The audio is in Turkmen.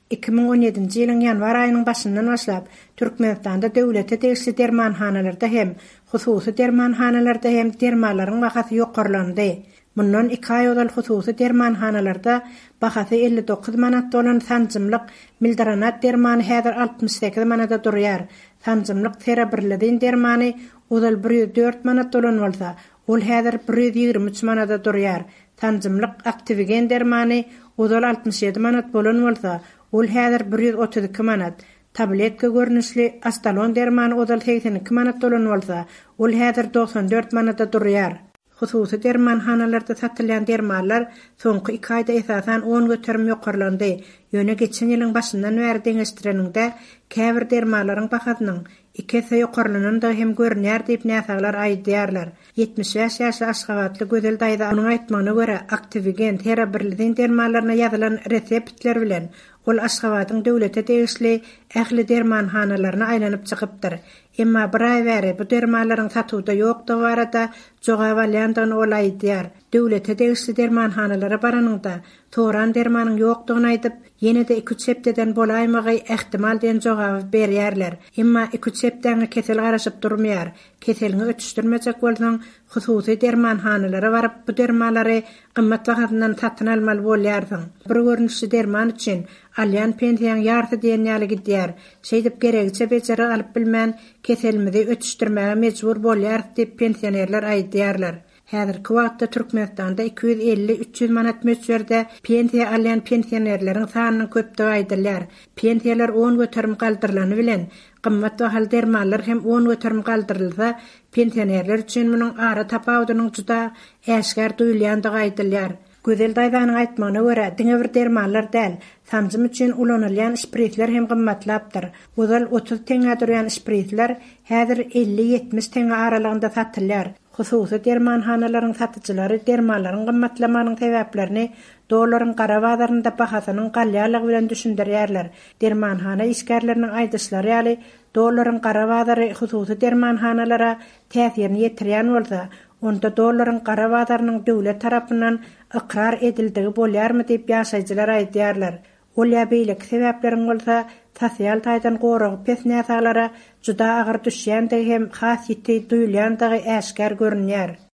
2017 ýylyň ýanwar aýynyň başyndan başlap Türkmenistanda döwlete tegişli dermanhanalarda hem hususy dermanhanalarda hem dermanlaryň bahasy ýokarlandy. Mundan 2 aý ozal hususy dermanhanalarda bahasy 59 manat bolan sanjymlyk mildranat dermany häzir 68 manata durýar. Sanjymlyk terabirlidin dermany ozal 104 manat bolan bolsa, ol häzir 123 manata durýar. Sanjymlyk aktivigen dermany ozal 67 manat bolan bolsa, ol häzir 132 manat. Tabletka görnüşli Astalon dermany ozal 82 manat bolan bolsa, ol häzir 94 manata durýar. Hususy dermanhanalarda satylýan dermanlar soňky 2 aýda esasan 10 götürüm ýokarlandy. Ýöne geçen ýylyň başyndan bäri deňeşdireninde käbir dermanlaryň bahasynyň 2 ýa ýokarlananda hem görnýär diýip näsaglar aýdýarlar. 75 ýaşly Aşgabatly Gözel daýda onuň aýtmagyna görä aktivigen terabirlidin dermanlaryna ýazylan reseptler bilen ol Aşgabatyň döwlete tegişli ähli dermanhanalaryna aýlanyp çykypdyr. Emma bir ay bäri bu dermanlaryň satywda ýokdy barada jogap alýandygyny ol aýdýar. Döwlete tegişli dermanhanalara baranyňda toran dermanyň ýokdugyny aýdyp, ýene-de 2 septeden bolaýmagy ähtimal diýen jogap berýärler. Emma 2 sepden kesel garaşyp durmaýar. Keseliňi ötüşdirmejek bolsaň, hususy dermanhanalara baryp bu dermanlary gymmat bahasyndan satyn almaly bolýarsyň. Bir görnüşli derman üçin alýan pensiýaň ýarty diýen ýaly gidýär. Şeýdip geregiçe beçeri alyp bilmän keselimizi ötüşdirmäge mejbur bolýar diýip pensionerler aýdýarlar. Häzirki wagtda Türkmenistanda 250-300 manat möçberde pensiýa alýan pensionerleriň sanyny köpdigi aýdylýar. Pensiýalar 10 götürüm galdyrylany bilen gymmat bahaly dermanlar hem 10 götürüm galdyrylsa, pensionerler üçin munyň ara tapawdynyň juda äşkär duýulýandygy aýdylýar. Gözel daýdanyň aýtmagyna görä, diňe bir dermanlar däl, sanjym üçin ulanylýan şpritler hem gymmatlapdyr. Ozal 30 teňe durýan şpritler häzir 50-70 teňe aralygynda satylýar. Hususy dermanhanalaryň satyjylary dermanlaryň gymmatlamanyň sebäplerini dollaryň gara bazarynda bahasynyň galýalygy bilen düşündirýärler. Dermanhana işgärleriniň aýdyşlary ýaly dollaryň gara bazary hususy dermanhanalara täsirini ýetirýän bolsa, onda dollaryň gara bazarynyň döwlet tarapyndan ikrar edildigi bolýarmy diýip ýaşaýjylar aýdýarlar. Ol ýa-beýleki sebäpleriň bolsa, sosial taýdan goragyp pesnäsaglara juda agyr düşýändir hem has ýiti duýulýandygy äşkär görünýär.